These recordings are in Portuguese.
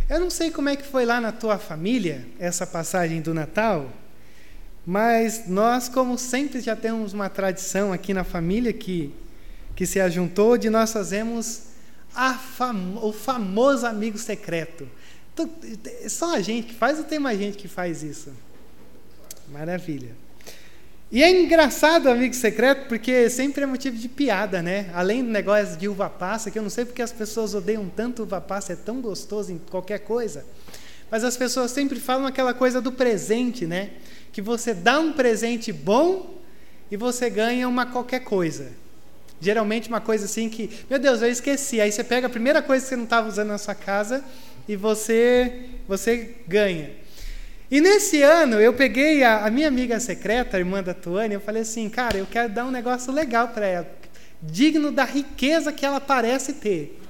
Eu não sei como é que foi lá na tua família, essa passagem do Natal, mas nós, como sempre, já temos uma tradição aqui na família que se ajuntou, de nós fazemos o famoso amigo secreto. Então, só a gente que faz ou tem mais gente que faz isso? Maravilha. E é engraçado o amigo secreto, porque sempre é motivo de piada, né? Além do negócio de uva passa, que eu não sei porque as pessoas odeiam tanto uva passa, é tão gostoso em qualquer coisa. Mas as pessoas sempre falam aquela coisa do presente, né? Que você dá um presente bom e você ganha uma qualquer coisa. Geralmente uma coisa assim que, meu Deus, eu esqueci. Aí você pega a primeira coisa que você não estava usando na sua casa e você ganha. E nesse ano eu peguei a minha amiga secreta, a irmã da Tuane, eu falei assim, cara, eu quero dar um negócio legal para ela, digno da riqueza que ela parece ter.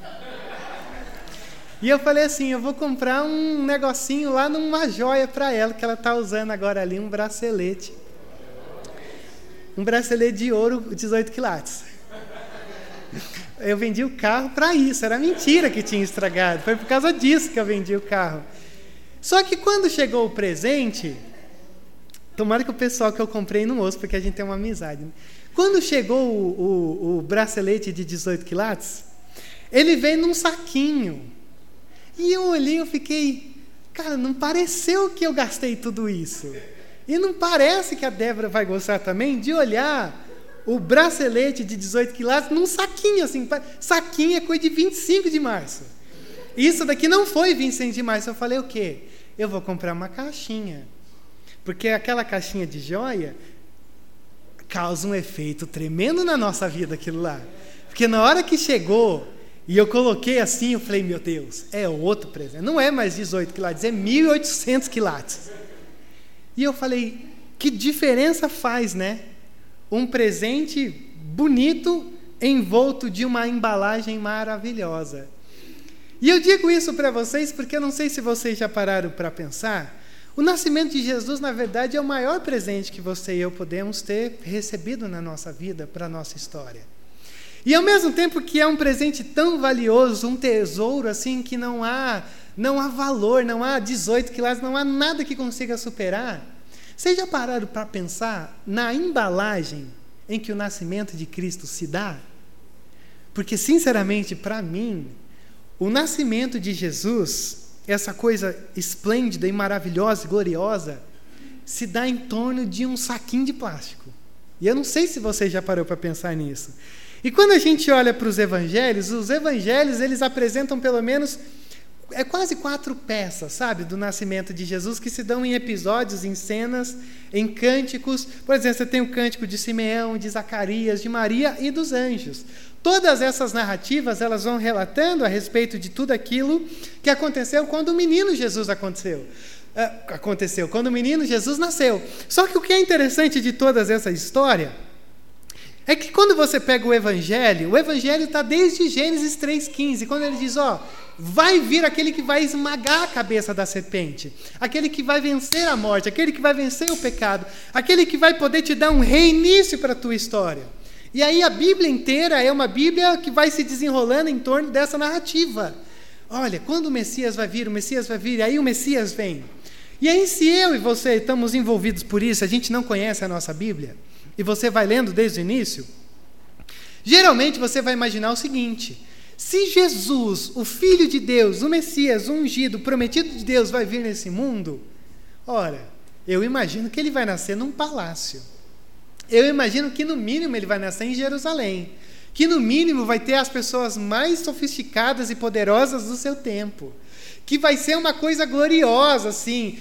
E eu falei assim, eu vou comprar um negocinho lá numa joia para ela, que ela está usando agora ali, um bracelete. Um bracelete de ouro, 18 quilates. Eu vendi o carro para isso, era mentira que tinha estragado, foi por causa disso que eu vendi o carro. Só que quando chegou o presente, tomara que o pessoal que eu comprei não ouça, porque a gente tem uma amizade, né? Quando chegou o bracelete de 18 quilates, ele veio num saquinho. E eu olhei, eu fiquei, cara, não pareceu que eu gastei tudo isso. E não parece que a Débora vai gostar também de olhar o bracelete de 18 quilates num saquinho, assim. Saquinho é coisa de 25 de março. Isso daqui não foi 25 de março. Eu falei, o quê? Eu vou comprar uma caixinha. Porque aquela caixinha de joia causa um efeito tremendo na nossa vida, aquilo lá. Porque na hora que chegou e eu coloquei assim, eu falei, meu Deus, é outro presente. Não é mais 18 quilates, é 1.800 quilates. E eu falei, que diferença faz, né? Um presente bonito envolto de uma embalagem maravilhosa. E eu digo isso para vocês porque eu não sei se vocês já pararam para pensar. O nascimento de Jesus, na verdade, é o maior presente que você e eu podemos ter recebido na nossa vida, para a nossa história. E ao mesmo tempo que é um presente tão valioso, um tesouro assim que não há valor, não há 18 quilates, não há nada que consiga superar. Vocês já pararam para pensar na embalagem em que o nascimento de Cristo se dá? Porque, sinceramente, para mim, o nascimento de Jesus, essa coisa esplêndida e maravilhosa e gloriosa, se dá em torno de um saquinho de plástico. E eu não sei se você já parou para pensar nisso. E quando a gente olha para os evangelhos eles apresentam pelo menos quase 4 peças, sabe, do nascimento de Jesus, que se dão em episódios, em cenas, em cânticos. Por exemplo, você tem o cântico de Simeão, de Zacarias, de Maria e dos anjos. Todas essas narrativas, elas vão relatando a respeito de tudo aquilo que aconteceu quando o menino Jesus aconteceu, quando o menino Jesus nasceu. Só que o que é interessante de toda essa história é que quando você pega o Evangelho está desde Gênesis 3,15, quando ele diz, vai vir aquele que vai esmagar a cabeça da serpente, aquele que vai vencer a morte, aquele que vai vencer o pecado, aquele que vai poder te dar um reinício para a tua história. E aí a Bíblia inteira é uma Bíblia que vai se desenrolando em torno dessa narrativa. Olha, quando o Messias vai vir, e aí o Messias vem. E aí, se eu e você estamos envolvidos por isso, a gente não conhece a nossa Bíblia, e você vai lendo desde o início, geralmente você vai imaginar o seguinte: se Jesus, o Filho de Deus, o Messias, o ungido, o prometido de Deus, vai vir nesse mundo, ora, eu imagino que ele vai nascer num palácio. Eu imagino que, no mínimo, ele vai nascer em Jerusalém, que, no mínimo, vai ter as pessoas mais sofisticadas e poderosas do seu tempo, que vai ser uma coisa gloriosa, assim,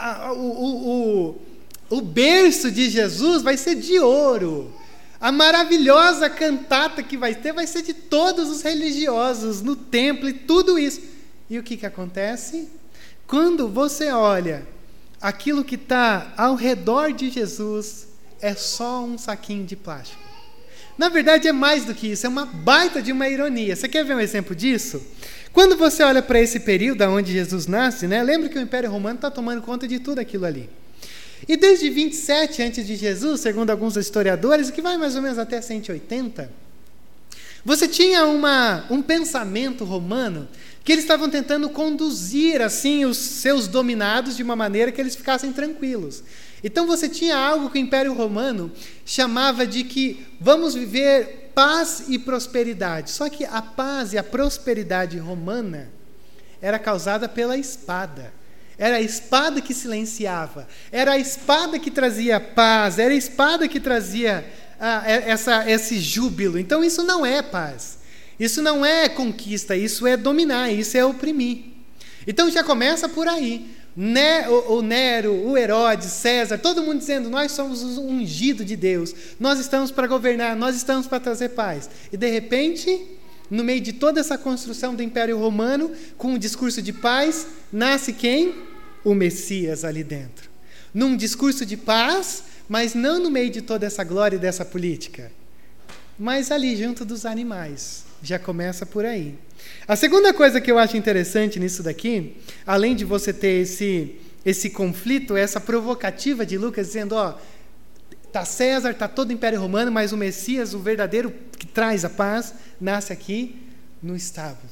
o berço de Jesus vai ser de ouro, a maravilhosa cantata que vai ter vai ser de todos os religiosos no templo e tudo isso. E o que acontece? Quando você olha aquilo que está ao redor de Jesus, é só um saquinho de plástico. Na verdade, é mais do que isso, é uma baita de uma ironia. Você quer ver um exemplo disso? Quando você olha para esse período onde Jesus nasce, né, lembra que o Império Romano está tomando conta de tudo aquilo ali. E desde 27 antes de Jesus, segundo alguns historiadores, que vai mais ou menos até 180, você tinha um pensamento romano que eles estavam tentando conduzir assim os seus dominados de uma maneira que eles ficassem tranquilos. Então você tinha algo que o Império Romano chamava de que vamos viver paz e prosperidade. Só que a paz e a prosperidade romana era causada pela espada. Era a espada que silenciava, era a espada que trazia paz, era a espada que trazia esse júbilo. Então isso não é paz, isso não é conquista, isso é dominar, isso é oprimir. Então já começa por aí. O Nero, o Herodes, César, todo mundo dizendo, nós somos o ungido de Deus, nós estamos para governar, nós estamos para trazer paz. E de repente, no meio de toda essa construção do Império Romano, com um discurso de paz, nasce quem? O Messias ali dentro. Num discurso de paz, mas não no meio de toda essa glória e dessa política, mas ali junto dos animais. Já começa por aí. A segunda coisa que eu acho interessante nisso daqui, além de você ter esse conflito, essa provocativa de Lucas dizendo, tá César, tá todo o Império Romano, mas o Messias, o verdadeiro que traz a paz, nasce aqui no estábulo.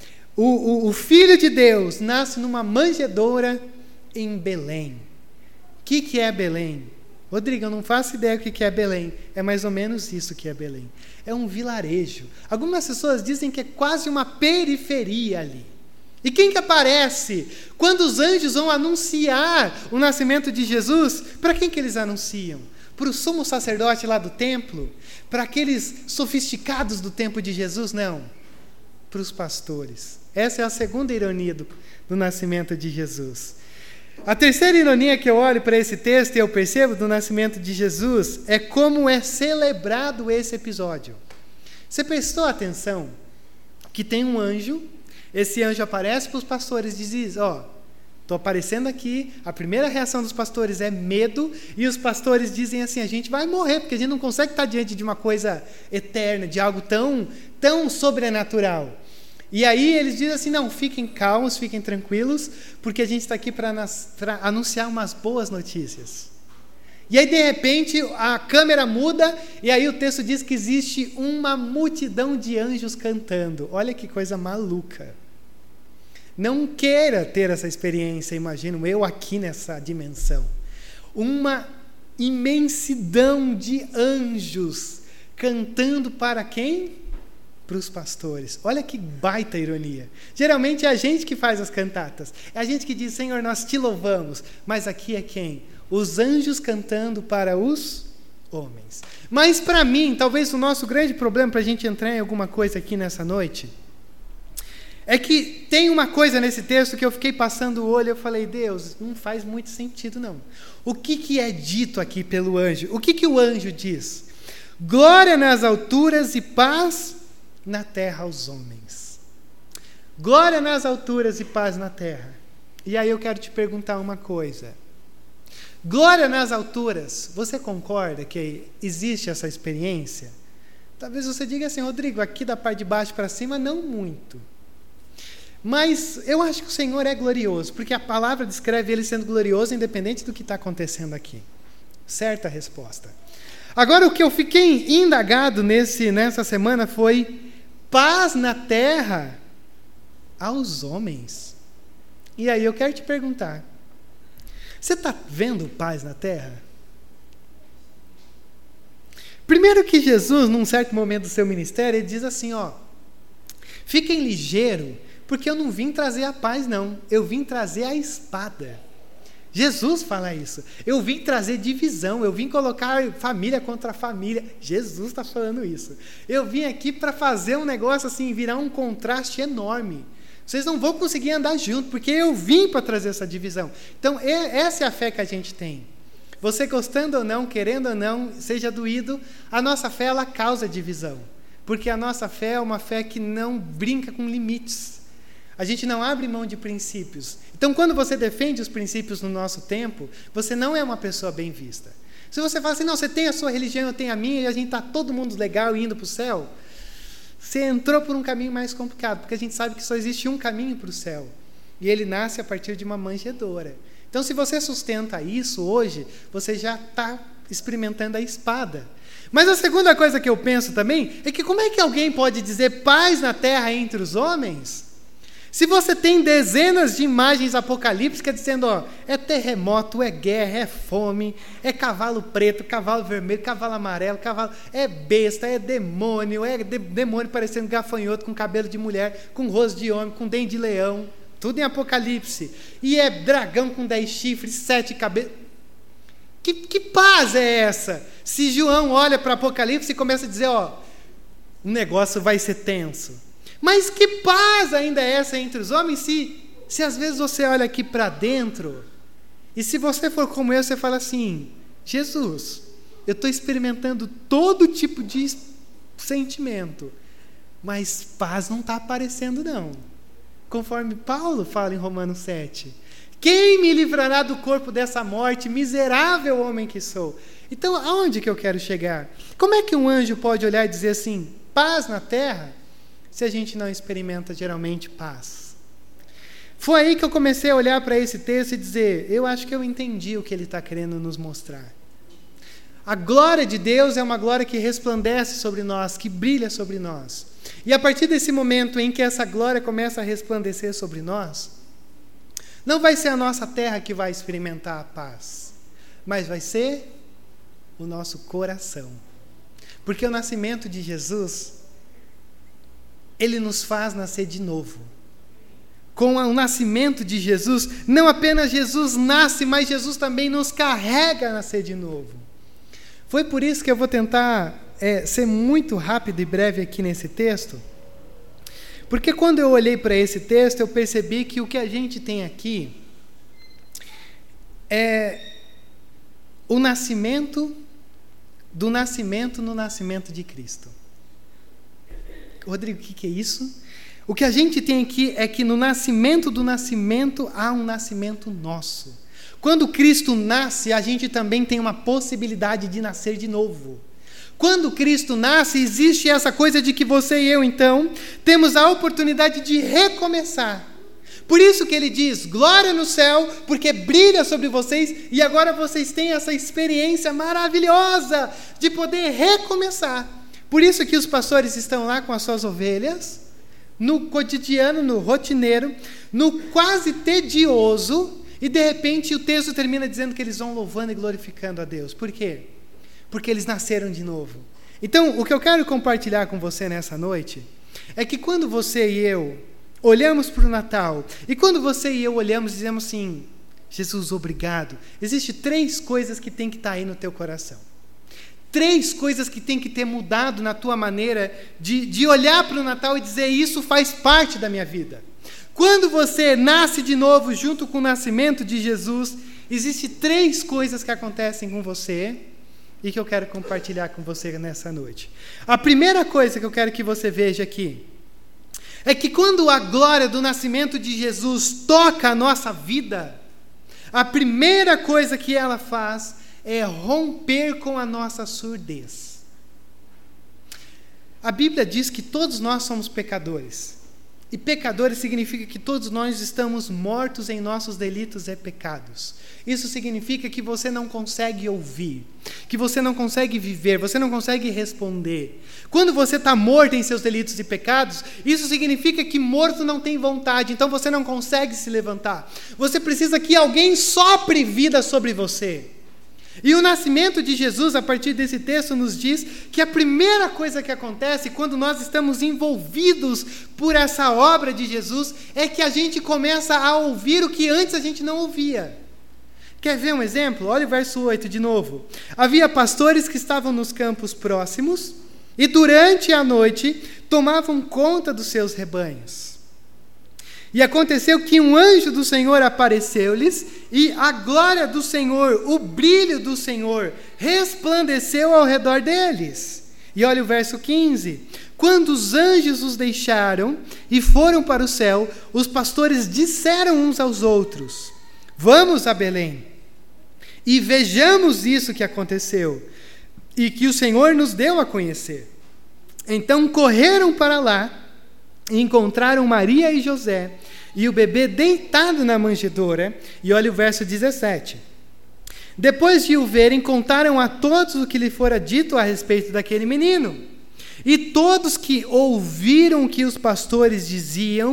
O Filho de Deus nasce numa manjedoura em Belém. O que é Belém? Rodrigo, eu não faço ideia do que é Belém. É mais ou menos isso que é Belém. É um vilarejo. Algumas pessoas dizem que é quase uma periferia ali. E quem que aparece? Quando os anjos vão anunciar o nascimento de Jesus, para quem que eles anunciam? Para o sumo sacerdote lá do templo? Para aqueles sofisticados do tempo de Jesus? Não. Para os pastores. Essa é a segunda ironia do nascimento de Jesus. A terceira ironia que eu olho para esse texto e eu percebo do nascimento de Jesus é como é celebrado esse episódio. Você prestou atenção que tem um anjo, esse anjo aparece para os pastores e diz, estou aparecendo aqui, a primeira reação dos pastores é medo, e os pastores dizem assim, a gente vai morrer, porque a gente não consegue estar diante de uma coisa eterna, de algo tão sobrenatural. E aí eles dizem assim, não, fiquem calmos, fiquem tranquilos, porque a gente está aqui para anunciar umas boas notícias. E aí, de repente, a câmera muda, e aí o texto diz que existe uma multidão de anjos cantando. Olha que coisa maluca. Não queira ter essa experiência, imagino eu aqui nessa dimensão. Uma imensidão de anjos cantando para quem? Para os pastores. Olha que baita ironia. Geralmente é a gente que faz as cantatas. É a gente que diz, Senhor, nós te louvamos. Mas aqui é quem? Os anjos cantando para os homens. Mas para mim, talvez o nosso grande problema para a gente entrar em alguma coisa aqui nessa noite, é que tem uma coisa nesse texto que eu fiquei passando o olho e eu falei, Deus, não faz muito sentido não. O que é dito aqui pelo anjo? O que o anjo diz? Glória nas alturas e paz na terra aos homens. Glória nas alturas e paz na terra. E aí eu quero te perguntar uma coisa. Glória nas alturas, você concorda que existe essa experiência? Talvez você diga assim, Rodrigo, aqui da parte de baixo para cima, não muito. Mas eu acho que o Senhor é glorioso, porque a palavra descreve Ele sendo glorioso, independente do que está acontecendo aqui. Certa resposta. Agora, o que eu fiquei indagado nessa semana foi paz na terra aos homens. E aí eu quero te perguntar, você está vendo paz na terra? Primeiro que Jesus, num certo momento do seu ministério, ele diz assim, fiquem ligeiros, porque eu não vim trazer a paz não, eu vim trazer a espada. Jesus fala isso. Eu vim trazer divisão, eu vim colocar família contra família. Jesus está falando isso. Eu vim aqui para fazer um negócio assim, virar um contraste enorme. Vocês não vão conseguir andar junto, porque eu vim para trazer essa divisão. Então, essa é a fé que a gente tem. Você gostando ou não, querendo ou não, seja doído, a nossa fé, ela causa divisão. Porque a nossa fé é uma fé que não brinca com limites. A gente não abre mão de princípios. Então, quando você defende os princípios no nosso tempo, você não é uma pessoa bem vista. Se você fala assim, não, você tem a sua religião, eu tenho a minha, e a gente está todo mundo legal indo para o céu, você entrou por um caminho mais complicado, porque a gente sabe que só existe um caminho para o céu, e ele nasce a partir de uma manjedoura. Então, se você sustenta isso hoje, você já está experimentando a espada. Mas a segunda coisa que eu penso também, é que como é que alguém pode dizer paz na terra entre os homens, Se você tem dezenas de imagens apocalípticas dizendo, ó, é terremoto, é guerra, é fome, é cavalo preto, cavalo vermelho, cavalo amarelo, é besta, é demônio parecendo gafanhoto, com cabelo de mulher, com rosto de homem, com dente de leão, tudo em Apocalipse. E é dragão com 10 chifres, 7 cabeças. Que paz é essa? Se João olha para Apocalipse e começa a dizer, ó, o negócio vai ser tenso. Mas que paz ainda é essa entre os homens se às vezes você olha aqui para dentro e se você for como eu, você fala assim, Jesus, eu estou experimentando todo tipo de sentimento, mas paz não está aparecendo não. Conforme Paulo fala em Romanos 7. Quem me livrará do corpo dessa morte, miserável homem que sou? Então, aonde que eu quero chegar? Como é que um anjo pode olhar e dizer assim, paz na terra, se a gente não experimenta geralmente paz? Foi aí que eu comecei a olhar para esse texto e dizer, eu acho que eu entendi o que ele está querendo nos mostrar. A glória de Deus é uma glória que resplandece sobre nós, que brilha sobre nós. E a partir desse momento em que essa glória começa a resplandecer sobre nós, não vai ser a nossa terra que vai experimentar a paz, mas vai ser o nosso coração. Porque o nascimento de Jesus, ele nos faz nascer de novo. Com o nascimento de Jesus, não apenas Jesus nasce, mas Jesus também nos carrega a nascer de novo. Foi por isso que eu vou tentar ser muito rápido e breve aqui nesse texto, porque quando eu olhei para esse texto, eu percebi que o que a gente tem aqui é o nascimento do nascimento no nascimento de Cristo. Rodrigo, o que é isso? O que a gente tem aqui é que no nascimento do nascimento há um nascimento nosso. Quando Cristo nasce, a gente também tem uma possibilidade de nascer de novo. Quando Cristo nasce, existe essa coisa de que você e eu, então, temos a oportunidade de recomeçar. Por isso que ele diz, glória no céu, porque brilha sobre vocês, e agora vocês têm essa experiência maravilhosa de poder recomeçar. Por isso que os pastores estão lá com as suas ovelhas, no cotidiano, no rotineiro, no quase tedioso, e de repente o texto termina dizendo que eles vão louvando e glorificando a Deus. Por quê? Porque eles nasceram de novo. Então, o que eu quero compartilhar com você nessa noite é que quando você e eu olhamos para o Natal, e quando você e eu olhamos e dizemos assim, Jesus, obrigado, existem 3 coisas que tem que estar aí no teu coração. 3 coisas que tem que ter mudado na tua maneira de olhar para o Natal e dizer, isso faz parte da minha vida. Quando você nasce de novo junto com o nascimento de Jesus, existem 3 coisas que acontecem com você e que eu quero compartilhar com você nessa noite. A primeira coisa que eu quero que você veja aqui é que quando a glória do nascimento de Jesus toca a nossa vida, a primeira coisa que ela faz é romper com a nossa surdez. A Bíblia diz que todos nós somos pecadores. E pecadores significa que todos nós estamos mortos em nossos delitos e pecados. Isso significa que você não consegue ouvir, que você não consegue viver, você não consegue responder. Quando você está morto em seus delitos e pecados, isso significa que morto não tem vontade, então você não consegue se levantar. Você precisa que alguém sopre vida sobre você. E o nascimento de Jesus, a partir desse texto, nos diz que a primeira coisa que acontece quando nós estamos envolvidos por essa obra de Jesus é que a gente começa a ouvir o que antes a gente não ouvia. Quer ver um exemplo? Olha o verso 8 de novo. Havia pastores que estavam nos campos próximos e durante a noite tomavam conta dos seus rebanhos. E aconteceu que um anjo do Senhor apareceu-lhes, e a glória do Senhor, o brilho do Senhor, resplandeceu ao redor deles. E olha o verso 15. Quando os anjos os deixaram e foram para o céu, os pastores disseram uns aos outros, vamos a Belém, e vejamos isso que aconteceu, e que o Senhor nos deu a conhecer. Então correram para lá, e encontraram Maria e José, e o bebê deitado na manjedoura, e olha o verso 17. Depois de o verem, contaram a todos o que lhe fora dito a respeito daquele menino. E todos que ouviram o que os pastores diziam,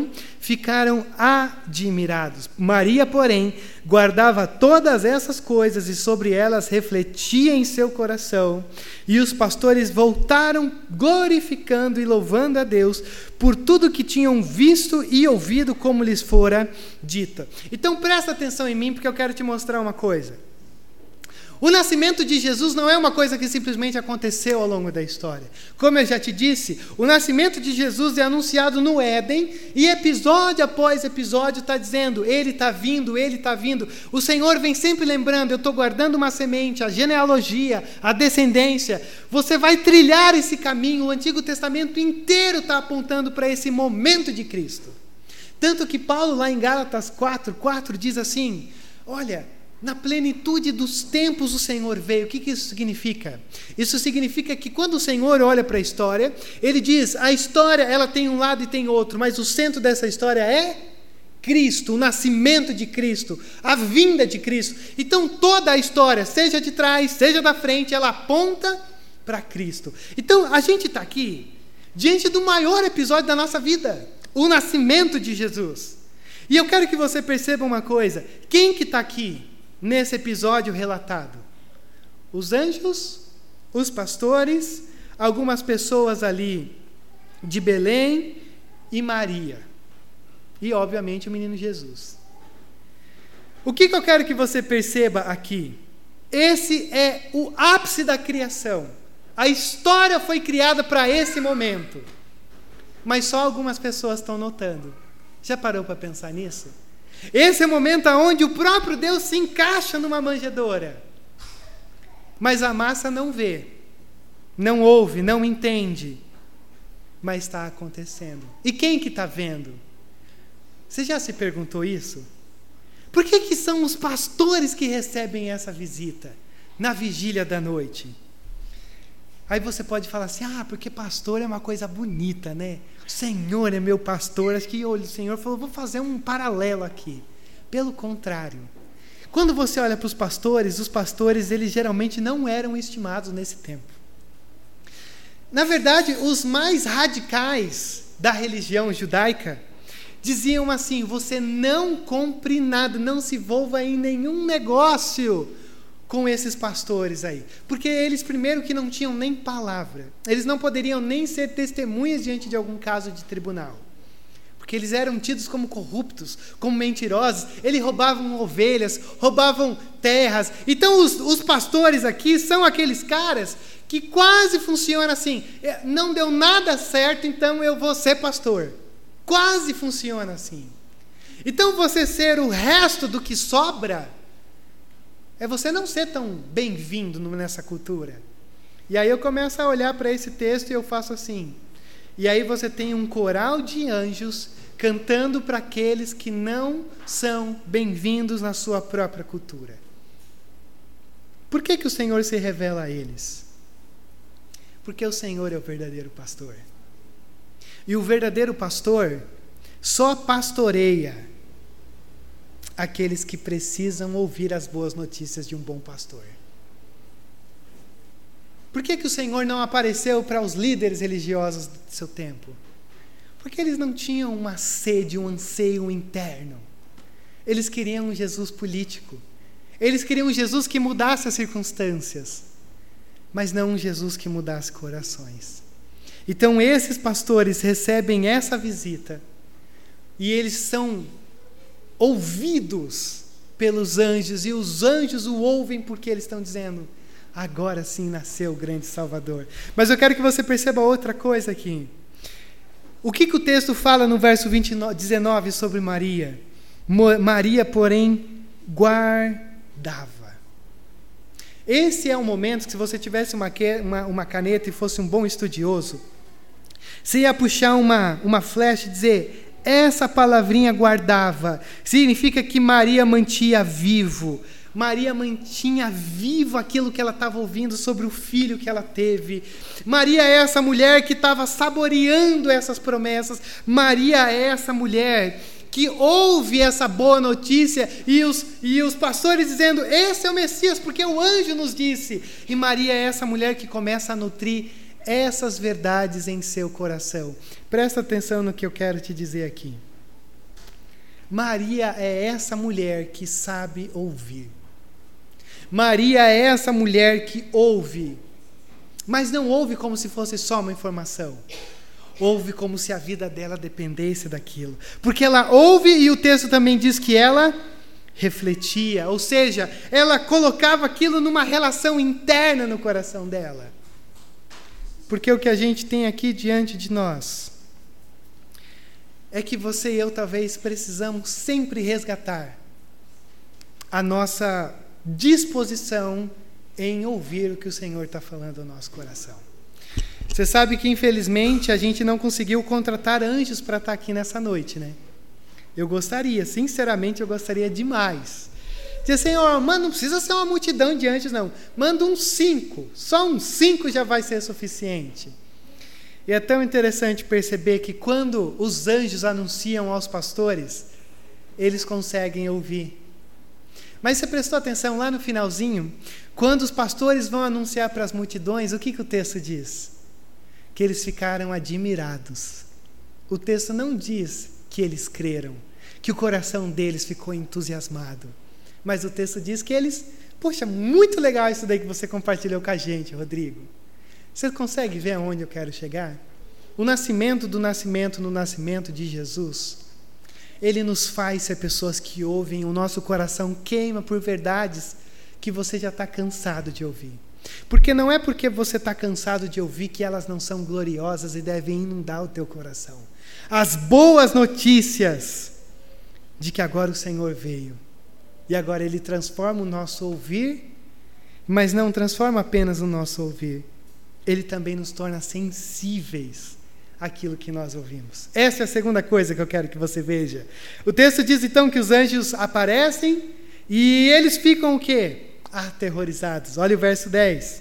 ficaram admirados. Maria, porém, guardava todas essas coisas e sobre elas refletia em seu coração. E os pastores voltaram glorificando e louvando a Deus por tudo que tinham visto e ouvido como lhes fora dito. Então presta atenção em mim, porque eu quero te mostrar uma coisa. O nascimento de Jesus não é uma coisa que simplesmente aconteceu ao longo da história. Como eu já te disse, o nascimento de Jesus é anunciado no Éden, e episódio após episódio está dizendo, Ele está vindo, Ele está vindo. O Senhor vem sempre lembrando, eu estou guardando uma semente, a genealogia, a descendência. Você vai trilhar esse caminho, o Antigo Testamento inteiro está apontando para esse momento de Cristo. Tanto que Paulo, lá em Gálatas 4:4, diz assim, olha, na plenitude dos tempos o Senhor veio. O que isso significa? Isso significa que quando o Senhor olha para a história, Ele diz, a história ela tem um lado e tem outro, mas o centro dessa história é Cristo, o nascimento de Cristo, a vinda de Cristo. Então toda a história, seja de trás, seja da frente, ela aponta para Cristo. Então a gente está aqui diante do maior episódio da nossa vida, o nascimento de Jesus. E eu quero que você perceba uma coisa, quem que está aqui nesse episódio relatado? Os anjos, os pastores, algumas pessoas ali de Belém e Maria. E, obviamente, o menino Jesus. O que eu quero que você perceba aqui? Esse é o ápice da criação. A história foi criada para esse momento. Mas só algumas pessoas estão notando. Já parou para pensar nisso? Esse é o momento onde o próprio Deus se encaixa numa manjedoura. Mas a massa não vê, não ouve, não entende. Mas está acontecendo. E quem que está vendo? Você já se perguntou isso? Por que são os pastores que recebem essa visita na vigília da noite? Aí você pode falar assim, porque pastor é uma coisa bonita, né? O Senhor é meu pastor. Acho que o Senhor falou, vou fazer um paralelo aqui. Pelo contrário, quando você olha para os pastores, eles geralmente não eram estimados nesse tempo. Na verdade, os mais radicais da religião judaica diziam assim, você não compre nada, não se envolva em nenhum negócio com esses pastores aí, porque eles primeiro que não tinham nem palavra, eles não poderiam nem ser testemunhas diante de algum caso de tribunal, porque eles eram tidos como corruptos, como mentirosos, eles roubavam ovelhas, roubavam terras. Então os pastores aqui são aqueles caras que quase funcionam assim, não deu nada certo, então eu vou ser pastor, quase funciona assim. Então você ser o resto do que sobra é você não ser tão bem-vindo nessa cultura. E aí eu começo a olhar para esse texto e eu faço assim. E aí você tem um coral de anjos cantando para aqueles que não são bem-vindos na sua própria cultura. Por que o Senhor se revela a eles? Porque o Senhor é o verdadeiro pastor. E o verdadeiro pastor só pastoreia aqueles que precisam ouvir as boas notícias de um bom pastor. Por que o Senhor não apareceu para os líderes religiosos do seu tempo? Porque eles não tinham uma sede, um anseio interno. Eles queriam um Jesus político. Eles queriam um Jesus que mudasse as circunstâncias, mas não um Jesus que mudasse corações. Então esses pastores recebem essa visita e eles são ouvidos pelos anjos, e os anjos o ouvem porque eles estão dizendo, agora sim nasceu o grande Salvador. Mas eu quero que você perceba outra coisa aqui. O que o texto fala no verso 19 sobre Maria? Maria, porém, guardava. Esse é um momento que, se você tivesse uma caneta e fosse um bom estudioso, você ia puxar uma flecha e dizer, essa palavrinha guardava, significa que Maria mantinha vivo. Maria mantinha vivo aquilo que ela estava ouvindo sobre o filho que ela teve. Maria é essa mulher que estava saboreando essas promessas. Maria é essa mulher que ouve essa boa notícia e os pastores dizendo, esse é o Messias, porque o anjo nos disse. E Maria é essa mulher que começa a nutrir essas verdades em seu coração. Presta atenção no que eu quero te dizer aqui. Maria é essa mulher que sabe ouvir. Maria é essa mulher que ouve, mas não ouve como se fosse só uma informação. Ouve como se a vida dela dependesse daquilo. Porque ela ouve, e o texto também diz que ela refletia, ou seja, ela colocava aquilo numa relação interna no coração dela. Porque o que a gente tem aqui diante de nós é que você e eu talvez precisamos sempre resgatar a nossa disposição em ouvir o que o Senhor está falando ao nosso coração. Você sabe que, infelizmente, a gente não conseguiu contratar anjos para estar aqui nessa noite, né? Eu gostaria, sinceramente, eu gostaria demais. Dizer, Senhor, mano, não precisa ser uma multidão de anjos, não. Manda uns 5, só uns 5 já vai ser suficiente. E é tão interessante perceber que quando os anjos anunciam aos pastores, eles conseguem ouvir. Mas você prestou atenção lá no finalzinho? Quando os pastores vão anunciar para as multidões, o que o texto diz? Que eles ficaram admirados. O texto não diz que eles creram, que o coração deles ficou entusiasmado. Mas o texto diz que eles... Poxa, muito legal isso daí que você compartilhou com a gente, Rodrigo. Você consegue ver aonde eu quero chegar? O nascimento do nascimento no nascimento de Jesus, ele nos faz ser pessoas que ouvem, o nosso coração queima por verdades que você já está cansado de ouvir. Porque não é porque você está cansado de ouvir que elas não são gloriosas e devem inundar o teu coração. As boas notícias de que agora o Senhor veio. E agora Ele transforma o nosso ouvir, mas não transforma apenas o nosso ouvir. Ele também nos torna sensíveis àquilo que nós ouvimos. Essa é a segunda coisa que eu quero que você veja. O texto diz então que os anjos aparecem e eles ficam o quê? Aterrorizados. Olha o verso 10.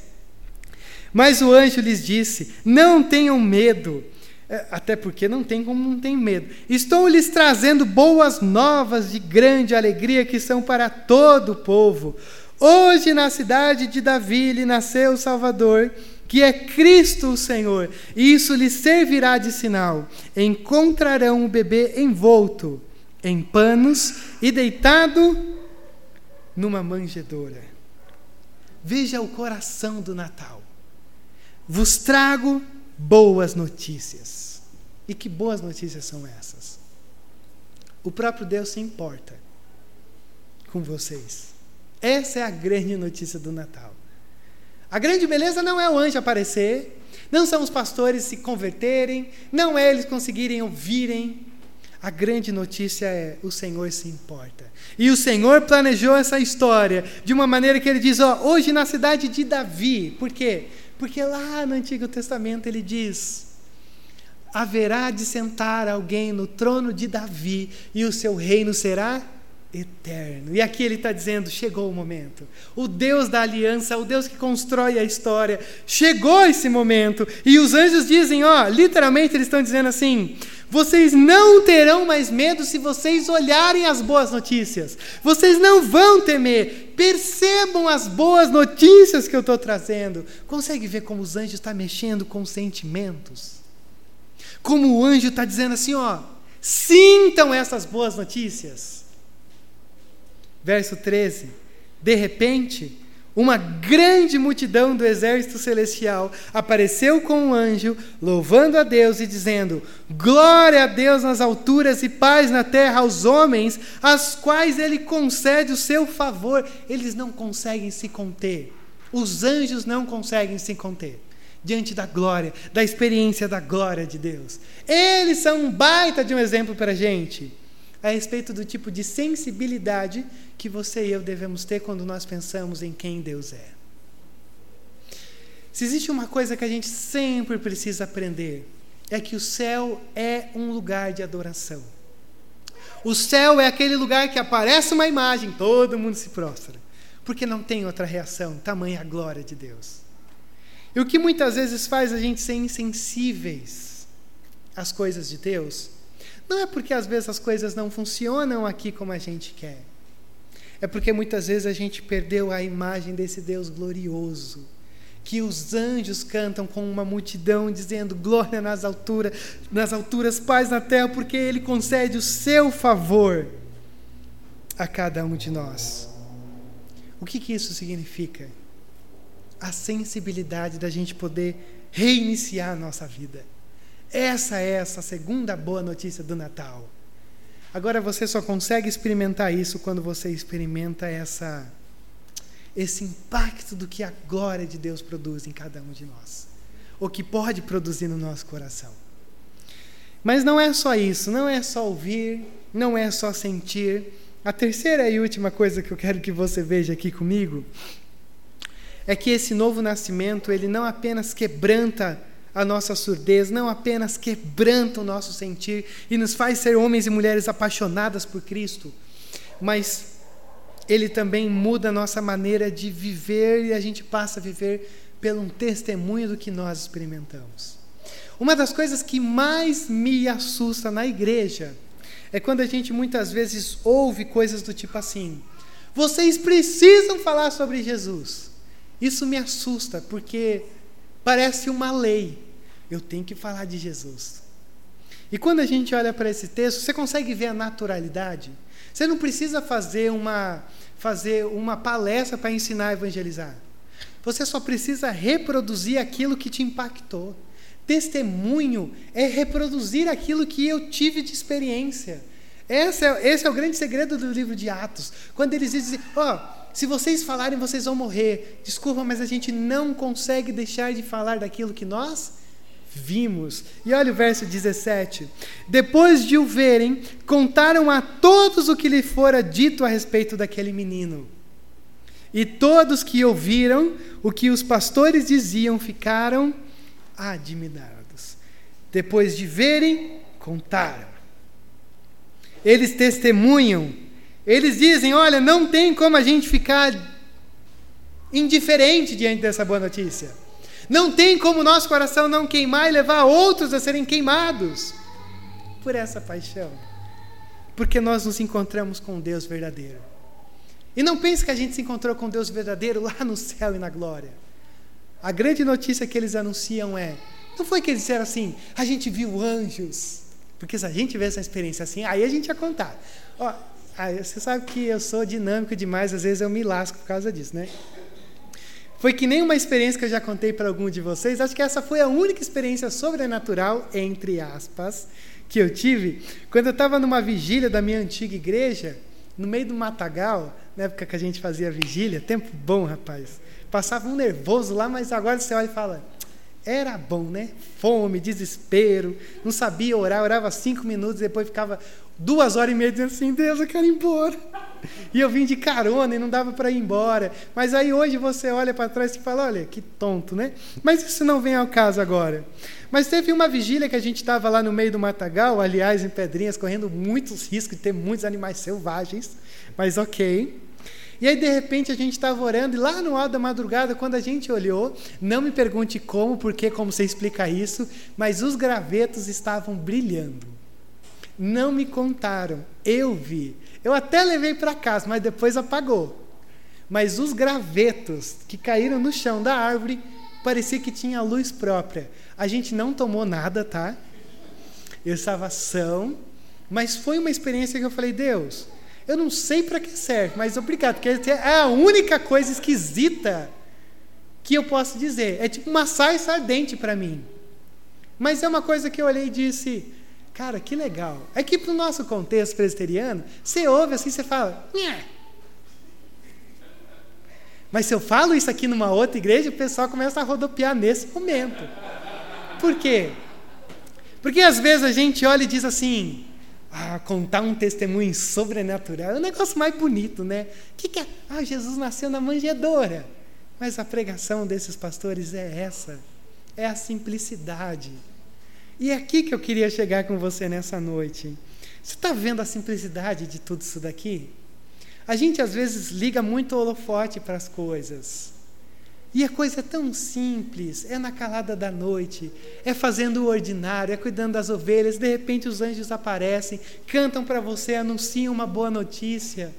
Mas o anjo lhes disse: não tenham medo. Até porque não tem como não tem medo. Estou lhes trazendo boas novas de grande alegria que são para todo o povo. Hoje na cidade de Davi lhe nasceu o Salvador, que é Cristo o Senhor. E isso lhes servirá de sinal. Encontrarão o bebê envolto em panos e deitado numa manjedoura. Veja o coração do Natal. Vos trago boas notícias. E que boas notícias são essas? O próprio Deus se importa com vocês. Essa é a grande notícia do Natal. A grande beleza não é o anjo aparecer, não são os pastores se converterem, não é eles conseguirem ouvirem. A grande notícia é: o Senhor se importa. E o Senhor planejou essa história de uma maneira que Ele diz, hoje na cidade de Davi. Por quê? Porque lá no Antigo Testamento Ele diz: haverá de sentar alguém no trono de Davi e o seu reino será eterno. E aqui Ele está dizendo: chegou o momento. O Deus da aliança, o Deus que constrói a história, chegou esse momento. E os anjos dizem, literalmente eles estão dizendo assim: vocês não terão mais medo se vocês olharem as boas notícias. Vocês não vão temer. Percebam as boas notícias que eu estou trazendo. Consegue ver como os anjos estão mexendo com sentimentos? Como o anjo está dizendo assim, sintam essas boas notícias. Verso 13. De repente, uma grande multidão do exército celestial apareceu com um anjo, louvando a Deus e dizendo: glória a Deus nas alturas e paz na terra aos homens, aos quais Ele concede o seu favor. Eles não conseguem se conter. Os anjos não conseguem se conter diante da glória, da experiência da glória de Deus. Eles são um baita de um exemplo para a gente, a respeito do tipo de sensibilidade que você e eu devemos ter quando nós pensamos em quem Deus é. Se existe uma coisa que a gente sempre precisa aprender, é que o céu é um lugar de adoração. O céu é aquele lugar que aparece uma imagem, todo mundo se prostra, porque não tem outra reação, tamanha a glória de Deus. E o que muitas vezes faz a gente ser insensíveis às coisas de Deus, não é porque às vezes as coisas não funcionam aqui como a gente quer. É porque muitas vezes a gente perdeu a imagem desse Deus glorioso, que os anjos cantam com uma multidão, dizendo: glória nas alturas, paz na terra, porque Ele concede o seu favor a cada um de nós. O que isso significa? A sensibilidade da gente poder reiniciar a nossa vida. Essa é essa segunda boa notícia do Natal. Agora você só consegue experimentar isso quando você experimenta esse impacto do que a glória de Deus produz em cada um de nós, ou que pode produzir no nosso coração. Mas não é só isso, não é só ouvir, não é só sentir. A terceira e última coisa que eu quero que você veja aqui comigo é que esse novo nascimento, ele não apenas quebranta a nossa surdez, não apenas quebranta o nosso sentir e nos faz ser homens e mulheres apaixonadas por Cristo, mas Ele também muda a nossa maneira de viver e a gente passa a viver pelo um testemunho do que nós experimentamos. Uma das coisas que mais me assusta na igreja é quando a gente muitas vezes ouve coisas do tipo assim: vocês precisam falar sobre Jesus. Isso me assusta, porque parece uma lei. Eu tenho que falar de Jesus. E quando a gente olha para esse texto, você consegue ver a naturalidade? Você não precisa fazer uma palestra para ensinar a evangelizar. Você só precisa reproduzir aquilo que te impactou. Testemunho é reproduzir aquilo que eu tive de experiência. Esse é o grande segredo do livro de Atos. Quando eles dizem: se vocês falarem, vocês vão morrer. Desculpa, mas a gente não consegue deixar de falar daquilo que nós vimos. E olha o verso 17. Depois de o verem, contaram a todos o que lhe fora dito a respeito daquele menino. E todos que ouviram o que os pastores diziam ficaram admirados. Depois de verem, contaram. Eles testemunham. Eles dizem: olha, não tem como a gente ficar indiferente diante dessa boa notícia. Não tem como nosso coração não queimar e levar outros a serem queimados por essa paixão. Porque nós nos encontramos com Deus verdadeiro. E não pense que a gente se encontrou com Deus verdadeiro lá no céu e na glória. A grande notícia que eles anunciam não foi que eles disseram assim: a gente viu anjos. Porque se a gente tivesse essa experiência assim, aí a gente ia contar. Você sabe que eu sou dinâmico demais, às vezes eu me lasco por causa disso, né? Foi que nem uma experiência que eu já contei para algum de vocês. Acho que essa foi a única experiência sobrenatural, entre aspas, que eu tive quando eu estava numa vigília da minha antiga igreja, no meio do matagal, na época que a gente fazia vigília. Tempo bom, rapaz. Passava um nervoso lá, mas agora você olha e fala: era bom, né? Fome, desespero, não sabia orar, orava 5 minutos, depois ficava 2h30 dizendo assim: Deus, eu quero ir embora. E eu vim de carona e não dava para ir embora. Mas aí hoje você olha para trás e fala: olha, que tonto, né? Mas isso não vem ao caso agora. Mas teve uma vigília que a gente estava lá no meio do matagal, aliás, em Pedrinhas, correndo muitos riscos de ter muitos animais selvagens, mas ok. E aí, de repente, a gente estava orando, e lá no alto da madrugada, quando a gente olhou, não me pergunte como, porque, como você explica isso, mas os gravetos estavam brilhando. Não me contaram, eu vi. Eu até levei para casa, mas depois apagou. Mas os gravetos que caíram no chão da árvore, parecia que tinha luz própria. A gente não tomou nada, tá? Eu estava são, mas foi uma experiência que eu falei: Deus, eu não sei para que serve, mas obrigado, porque é a única coisa esquisita que eu posso dizer. É tipo uma sarça ardente para mim. Mas é uma coisa que eu olhei e disse: cara, que legal. É que para o nosso contexto presbiteriano, você ouve assim, você fala: nhé. Mas se eu falo isso aqui numa outra igreja, o pessoal começa a rodopiar nesse momento. Por quê? Porque às vezes a gente olha e diz assim: contar um testemunho sobrenatural é o negócio mais bonito, né? Que é? Jesus nasceu na manjedoura. Mas a pregação desses pastores é essa. É a simplicidade. E é aqui que eu queria chegar com você nessa noite. Você está vendo a simplicidade de tudo isso daqui? A gente às vezes liga muito holofote para as coisas. E a coisa é tão simples, é na calada da noite, é fazendo o ordinário, é cuidando das ovelhas. De repente os anjos aparecem, cantam para você, anunciam uma boa notícia.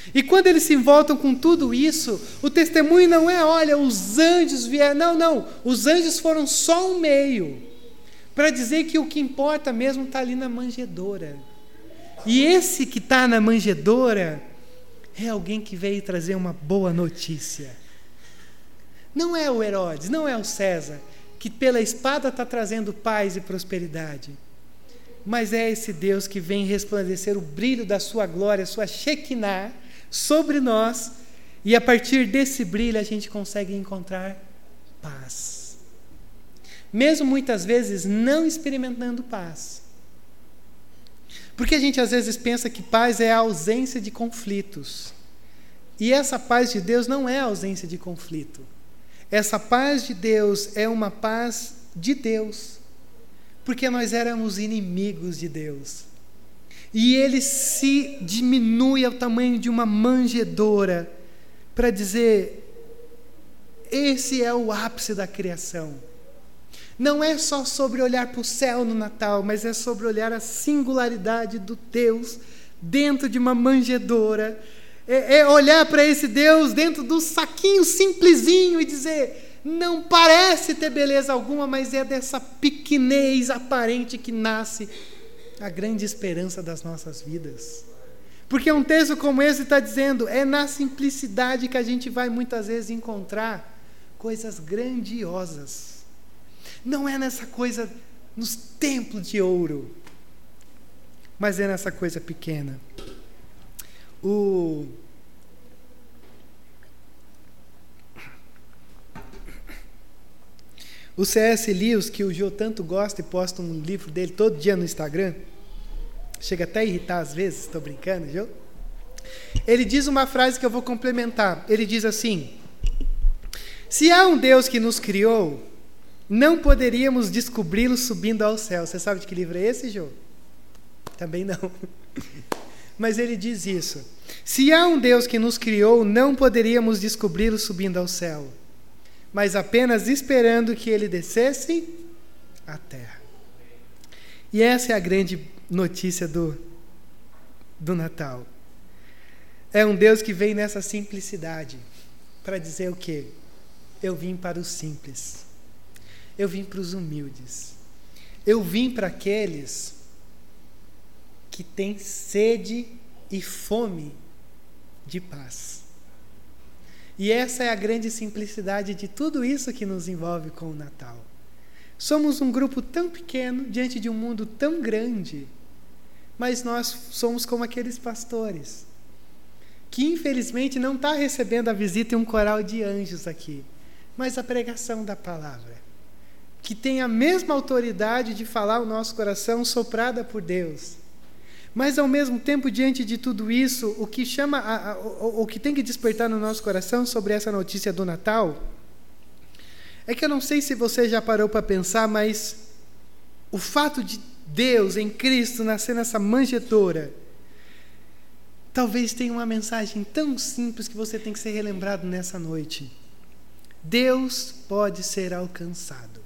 E quando eles se voltam com tudo isso, o testemunho não é, olha, os anjos vieram. Não. Os anjos foram só um meio para dizer que o que importa mesmo está ali na manjedoura. E esse que está na manjedoura é alguém que veio trazer uma boa notícia. Não é o Herodes, não é o César, que pela espada está trazendo paz e prosperidade. Mas é esse Deus que vem resplandecer o brilho da sua glória, sua Shekinah, sobre nós, e a partir desse brilho a gente consegue encontrar paz. Mesmo muitas vezes não experimentando paz. Porque a gente às vezes pensa que paz é a ausência de conflitos. E essa paz de Deus não é a ausência de conflito. Essa paz de Deus é uma paz de Deus. Porque nós éramos inimigos de Deus. E Ele se diminui ao tamanho de uma manjedoura para dizer, esse é o ápice da criação. Não é só sobre olhar para o céu no Natal, mas é sobre olhar a singularidade do Deus dentro de uma manjedoura. É olhar para esse Deus dentro do saquinho simplesinho e dizer, não parece ter beleza alguma, mas é dessa pequenez aparente que nasce a grande esperança das nossas vidas. Porque um texto como esse está dizendo, é na simplicidade que a gente vai muitas vezes encontrar coisas grandiosas. Não é nessa coisa, nos templos de ouro, mas é nessa coisa pequena. O C.S. Lewis, que o Jô tanto gosta e posta um livro dele todo dia no Instagram, chega até a irritar às vezes, estou brincando, Jô? Ele diz uma frase que eu vou complementar. Ele diz assim, se há um Deus que nos criou, não poderíamos descobri-lo subindo ao céu. Você sabe de que livro é esse, Jô? Também não. Mas ele diz isso. Se há um Deus que nos criou, não poderíamos descobri-lo subindo ao céu, mas apenas esperando que ele descesse à terra. E essa é a grande notícia do Natal. É um Deus que vem nessa simplicidade para dizer o quê? Eu vim para os simples. Eu vim para os humildes. Eu vim para aqueles que têm sede e fome de paz. E essa é a grande simplicidade de tudo isso que nos envolve com o Natal. Somos um grupo tão pequeno diante de um mundo tão grande, mas nós somos como aqueles pastores que infelizmente não está recebendo a visita de um coral de anjos aqui, mas a pregação da palavra, que tem a mesma autoridade de falar o nosso coração soprada por Deus. Mas, ao mesmo tempo, diante de tudo isso, o que chama, o que tem que despertar no nosso coração sobre essa notícia do Natal, é que eu não sei se você já parou para pensar, mas o fato de Deus, em Cristo, nascer nessa manjedoura, talvez tenha uma mensagem tão simples que você tem que ser relembrado nessa noite. Deus pode ser alcançado.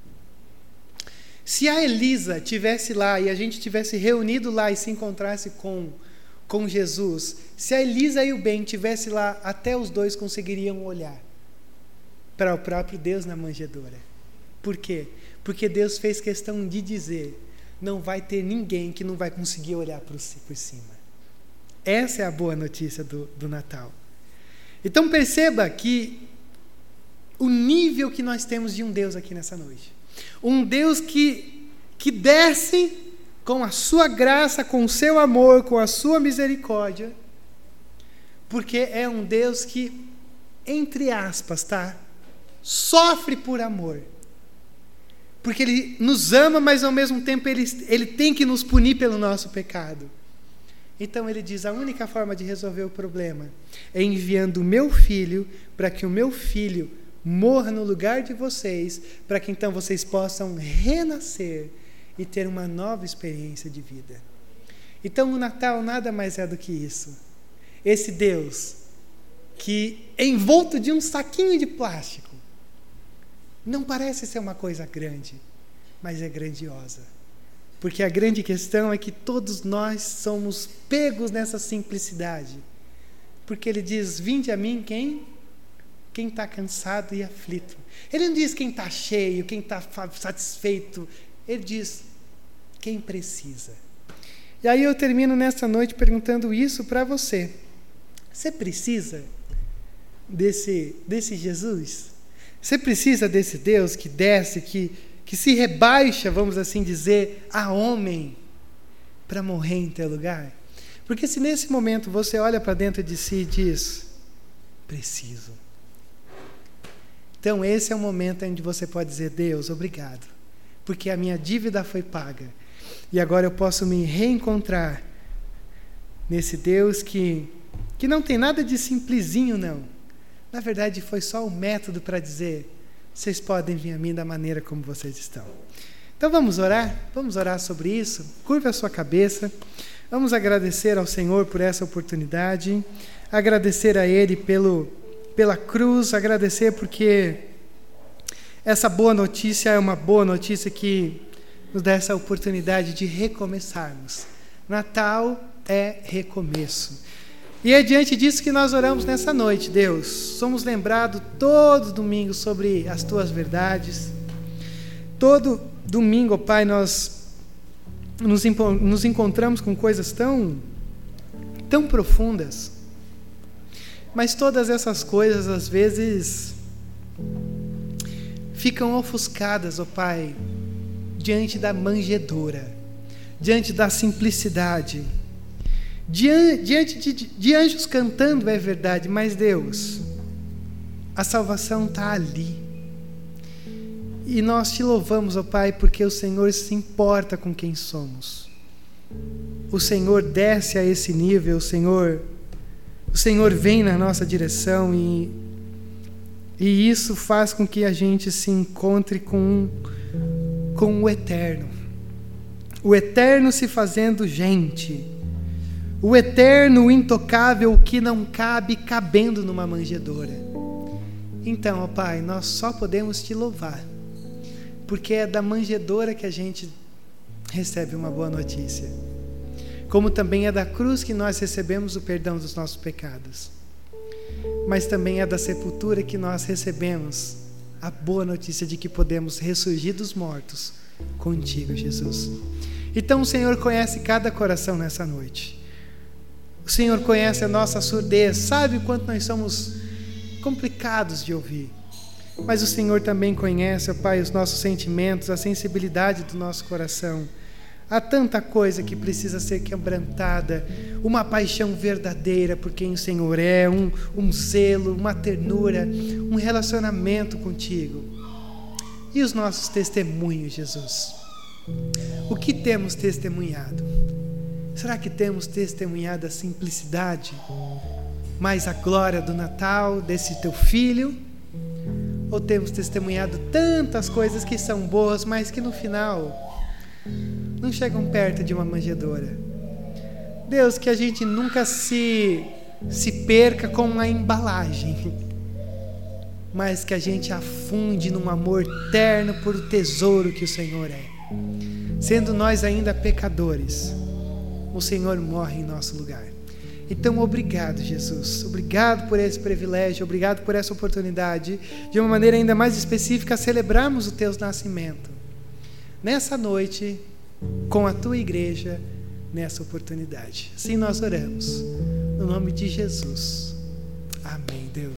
Se a Elisa estivesse lá e a gente tivesse reunido lá e se encontrasse com Jesus, se a Elisa e o Ben estivessem lá, até os dois conseguiriam olhar para o próprio Deus na manjedoura. Por quê? Porque Deus fez questão de dizer, não vai ter ninguém que não vai conseguir olhar por cima. Essa é a boa notícia do Natal. Então perceba que o nível que nós temos de um Deus aqui nessa noite. Um Deus que desce com a sua graça, com o seu amor, com a sua misericórdia, porque é um Deus que, entre aspas, sofre por amor. Porque Ele nos ama, mas ao mesmo tempo Ele tem que nos punir pelo nosso pecado. Então Ele diz, a única forma de resolver o problema é enviando o meu filho, para que o meu filho morra no lugar de vocês, para que então vocês possam renascer e ter uma nova experiência de vida. Então o Natal nada mais é do que isso. Esse Deus que, envolto de um saquinho de plástico, não parece ser uma coisa grande, mas é grandiosa. Porque a grande questão é que todos nós somos pegos nessa simplicidade. Porque ele diz: vinde a mim quem está cansado e aflito. Ele não diz quem está cheio, quem está satisfeito. Ele diz quem precisa. E aí eu termino nesta noite perguntando isso para você. Você precisa desse Jesus? Você precisa desse Deus que desce, que se rebaixa, vamos assim dizer, a homem para morrer em teu lugar? Porque se nesse momento você olha para dentro de si e diz: preciso. Então esse é o momento onde você pode dizer: Deus, obrigado, porque a minha dívida foi paga. E agora eu posso me reencontrar nesse Deus que não tem nada de simplesinho, não. Na verdade, foi só um método para dizer: vocês podem vir a mim da maneira como vocês estão. Então vamos orar? Vamos orar sobre isso? Curva a sua cabeça. Vamos agradecer ao Senhor por essa oportunidade. Agradecer a Ele pela cruz. Agradecer porque essa boa notícia é uma boa notícia que nos dá essa oportunidade de recomeçarmos. Natal é recomeço. E é diante disso que nós oramos nessa noite, Deus. Somos lembrados todo domingo sobre as Tuas verdades. Todo domingo, Pai, nós nos encontramos com coisas tão profundas. Mas todas essas coisas, às vezes, ficam ofuscadas, ó Pai, diante da manjedoura, diante da simplicidade, diante de anjos cantando, é verdade, mas Deus, a salvação está ali. E nós te louvamos, ó Pai, porque o Senhor se importa com quem somos. O Senhor desce a esse nível, o Senhor vem na nossa direção e isso faz com que a gente se encontre com o Eterno. O Eterno se fazendo gente. O Eterno, o intocável, o que não cabe, cabendo numa manjedoura. Então, ó Pai, nós só podemos te louvar, porque é da manjedoura que a gente recebe uma boa notícia. Como também é da cruz que nós recebemos o perdão dos nossos pecados. Mas também é da sepultura que nós recebemos a boa notícia de que podemos ressurgir dos mortos contigo, Jesus. Então o Senhor conhece cada coração nessa noite. O Senhor conhece a nossa surdez, sabe o quanto nós somos complicados de ouvir. Mas o Senhor também conhece, ó Pai, os nossos sentimentos, a sensibilidade do nosso coração. Há tanta coisa que precisa ser quebrantada, uma paixão verdadeira por quem o Senhor é, um zelo, uma ternura, um relacionamento contigo. E os nossos testemunhos, Jesus? O que temos testemunhado? Será que temos testemunhado a simplicidade, mais a glória do Natal, desse teu Filho? Ou temos testemunhado tantas coisas que são boas, mas que no final não chegam perto de uma manjedoura? Deus, que a gente nunca se perca com a embalagem, mas que a gente afunde num amor terno por o tesouro que o Senhor é. Sendo nós ainda pecadores, o Senhor morre em nosso lugar. Então, obrigado, Jesus. Obrigado por esse privilégio, obrigado por essa oportunidade, de uma maneira ainda mais específica, celebrarmos o teu nascimento nessa noite, com a tua igreja, nessa oportunidade. Assim nós oramos, no nome de Jesus. Amém.